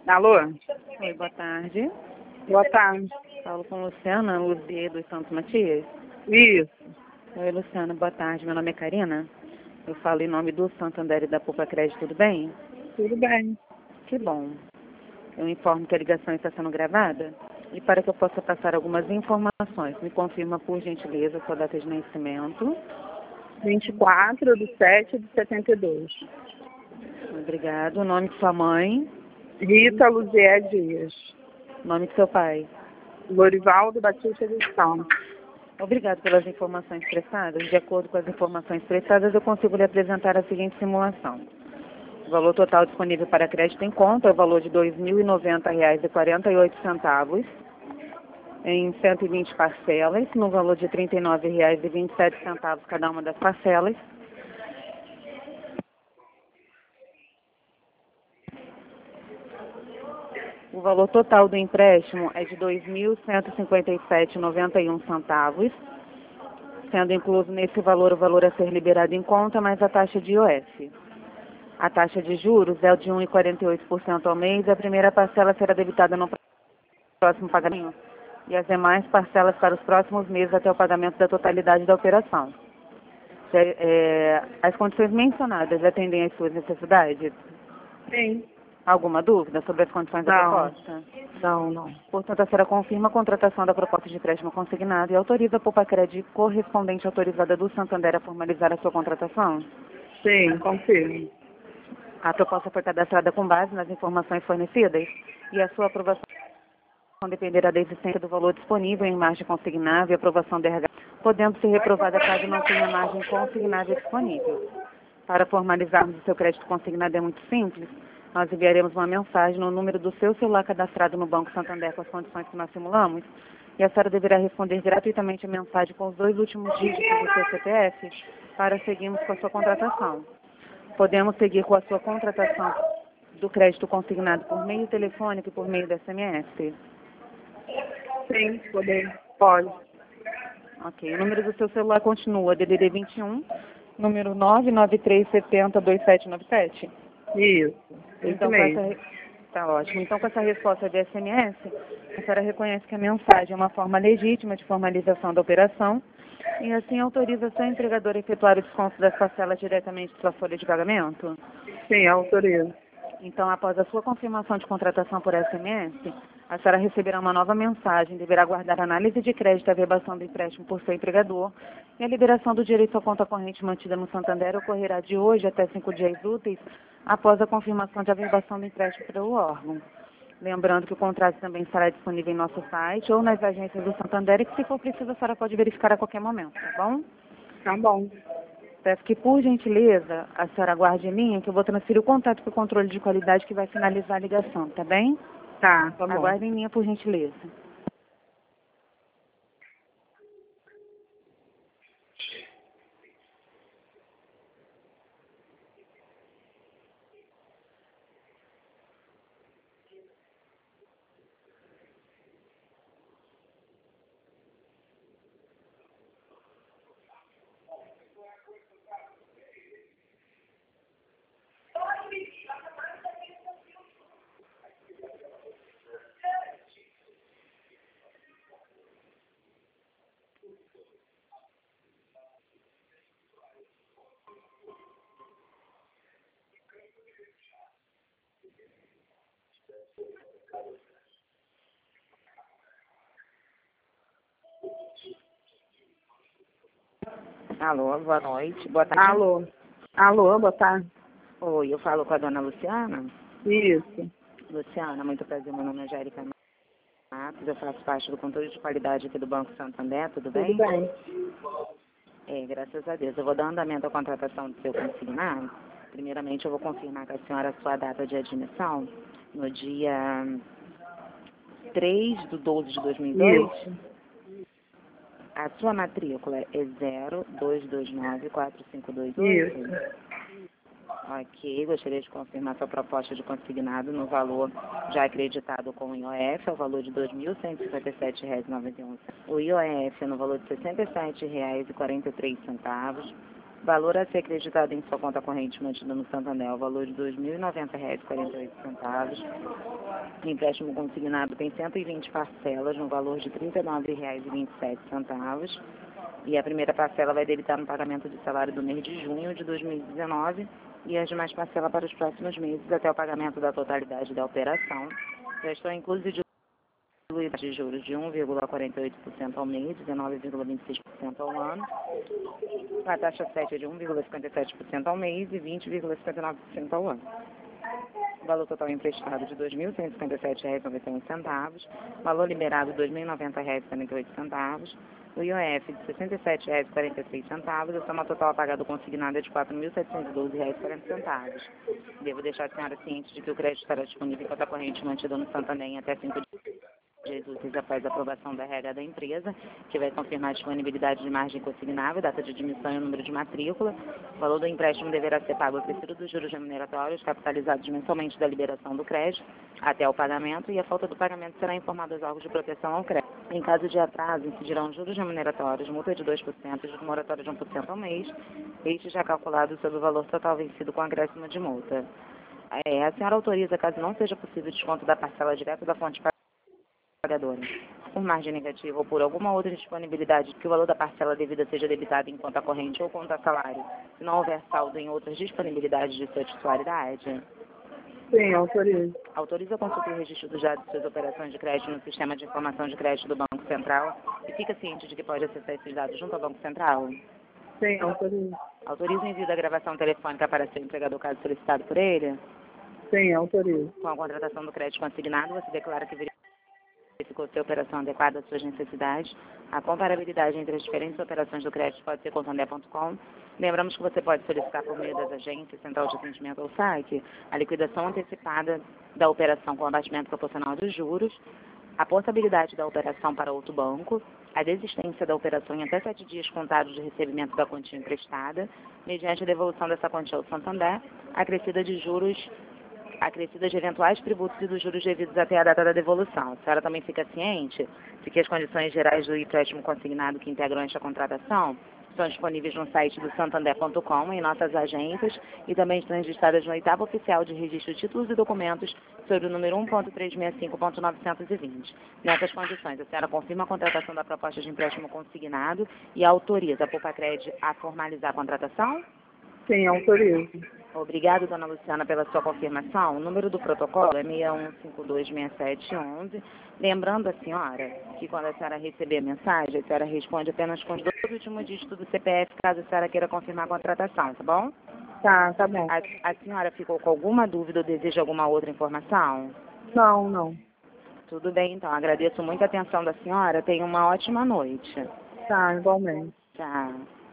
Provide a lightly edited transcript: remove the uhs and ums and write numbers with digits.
Alô? Oi, boa tarde. Boa tarde. Falo com Luciana Luzier dos Santos Matias. Isso. Oi, Luciana, boa tarde. Meu nome é Karina. Eu falo em nome do Santander e da Poupa Crédito, tudo bem? Tudo bem. Que bom. Eu informo que a ligação está sendo gravada e para que eu possa passar algumas informações, me confirma, por gentileza, sua data de nascimento. 24/7/72. Obrigado. O nome de sua mãe. Rita Luzier Dias. O nome de seu pai. Lorivaldo Batista dos Santos. Obrigado pelas informações prestadas. De acordo com as informações prestadas, eu consigo lhe apresentar a seguinte simulação. O valor total disponível para crédito em conta é o valor de R$ 2.090,48 em 120 parcelas, no valor de R$ 39,27 cada uma das parcelas. O valor total do empréstimo é de R$ 2.157,91, sendo incluso nesse valor o valor a ser liberado em conta, mais a taxa de IOF. A taxa de juros é de 1,48% ao mês e a primeira parcela será debitada no próximo pagamento e as demais parcelas para os próximos meses até o pagamento da totalidade da operação. As condições mencionadas atendem às suas necessidades? Sim. Alguma dúvida sobre as condições da proposta? Não. Portanto, a senhora confirma a contratação da proposta de empréstimo consignado e autoriza a Poupa Crédito correspondente autorizada do Santander a formalizar a sua contratação? Sim, confirmo. A proposta foi cadastrada com base nas informações fornecidas e a sua aprovação dependerá da existência do valor disponível em margem consignável e aprovação do RH, podendo ser reprovada caso não tenha margem consignável disponível. Para formalizarmos o seu crédito consignado é muito simples. Nós enviaremos uma mensagem no número do seu celular cadastrado no Banco Santander com as condições que nós simulamos e a senhora deverá responder gratuitamente a mensagem com os 2 últimos dígitos do seu CPF para seguirmos com a sua contratação. Podemos seguir com a sua contratação do crédito consignado por meio telefônico e por meio do SMS? Sim, pode. Ok. O número do seu celular continua DDD 21, número 993702797? Isso. Então, mesmo. tá ótimo. Então, com essa resposta de SMS, a senhora reconhece que a mensagem é uma forma legítima de formalização da operação e assim autoriza seu empregador a efetuar o desconto das parcelas diretamente de sua folha de pagamento? Sim, autorizo. Então, após a sua confirmação de contratação por SMS, a senhora receberá uma nova mensagem, deverá aguardar a análise de crédito e averbação do empréstimo por seu empregador e a liberação do direito à conta corrente mantida no Santander ocorrerá de hoje até 5 dias úteis após a confirmação de averbação do empréstimo pelo órgão. Lembrando que o contrato também estará disponível em nosso site ou nas agências do Santander e que, se for preciso, a senhora pode verificar a qualquer momento, tá bom? Tá bom. Peço que, por gentileza, a senhora aguarde em linha, que eu vou transferir o contato para o controle de qualidade que vai finalizar a ligação, tá bem? Tá bom. Aguarde em linha, por gentileza. Alô, boa noite. Boa tarde. Alô, boa tarde. Oi, eu falo com a dona Luciana. Isso. Luciana, muito prazer, meu nome é Jérica Matos, eu faço parte do controle de qualidade aqui do Banco Santander, tudo bem? Tudo bem. Graças a Deus. Eu vou dar andamento à contratação do seu consignado. Primeiramente, eu vou confirmar com a senhora a sua data de admissão no dia 3/12/2002. Isso. A sua matrícula é 02294528. Isso. Ok, gostaria de confirmar sua proposta de consignado no valor já acreditado com o IOF, é o valor de R$ 2.157,91. O IOF é no valor de R$ 67,43. Valor a ser acreditado em sua conta corrente mantida no Santander, o valor de R$ 2.090,48. O empréstimo consignado tem 120 parcelas, no valor de R$ 39,27. E a primeira parcela vai debitar no pagamento de salário do mês de junho de 2019 e as demais parcelas para os próximos meses até o pagamento da totalidade da operação. Já estão inclusos de juros de 1,48% ao mês, 19,26% ao ano. A taxa 7 é de 1,57% ao mês e 20,59% ao ano. O valor total emprestado de R$ 2.157,91. Valor liberado R$ 2.090,48. O IOF de R$ 67,46. A soma total pagada consignada é de R$ 4.712,40. Devo deixar a senhora ciente de que o crédito estará disponível em conta corrente mantida no Santander em até 5 dias úteis após a aprovação da regra da empresa, que vai confirmar a disponibilidade de margem consignável, data de admissão e o número de matrícula. O valor do empréstimo deverá ser pago acrescido dos juros remuneratórios, capitalizados mensalmente da liberação do crédito até o pagamento, e a falta do pagamento será informada aos órgãos de proteção ao crédito. Em caso de atraso, incidirão juros remuneratórios, multa de 2% e juros moratórios de 1% ao mês, este já calculado sobre o valor total vencido com acréscimo de multa. A senhora autoriza, caso não seja possível desconto da parcela direta da fonte pagadora, por margem negativa ou por alguma outra disponibilidade, que o valor da parcela devida seja debitado em conta corrente ou conta salário, se não houver saldo em outras disponibilidades de sua titularidade? Sim, autorizo. Autoriza a consulta e registro dos dados de suas operações de crédito no Sistema de Informação de Crédito do Banco Central e fica ciente de que pode acessar esses dados junto ao Banco Central? Sim, autorizo. Autoriza o envio da gravação telefônica para seu empregador caso solicitado por ele? Sim, autorizo. Com a contratação do crédito consignado, você declara que verificou se a operação adequada às suas necessidades. A comparabilidade entre as diferentes operações do crédito pode ser com Santander.com. Lembramos que você pode solicitar por meio das agências, central de atendimento ou saque, a liquidação antecipada da operação com abatimento proporcional dos juros, a portabilidade da operação para outro banco, a desistência da operação em até 7 dias contados de recebimento da quantia emprestada, mediante a devolução dessa quantia ao Santander, acrescida de eventuais tributos e dos juros devidos até a data da devolução. A senhora também fica ciente de que as condições gerais do empréstimo consignado que integram esta contratação estão disponíveis no site do Santander.com, em nossas agências, e também estão registradas no oitavo oficial de registro de títulos e documentos sobre o número 1.365.920. Nessas condições, a senhora confirma a contratação da proposta de empréstimo consignado e autoriza a Pupacred a formalizar a contratação? Sim, autorizo. Obrigada, dona Luciana, pela sua confirmação. O número do protocolo é 61526711. Lembrando a senhora que quando a senhora receber a mensagem, a senhora responde apenas com os 2 últimos dígitos do CPF, caso a senhora queira confirmar a contratação, tá bom? Tá bom. A senhora ficou com alguma dúvida ou deseja alguma outra informação? Não. Tudo bem, então. Agradeço muito a atenção da senhora. Tenha uma ótima noite. Tá, igualmente. Tchau.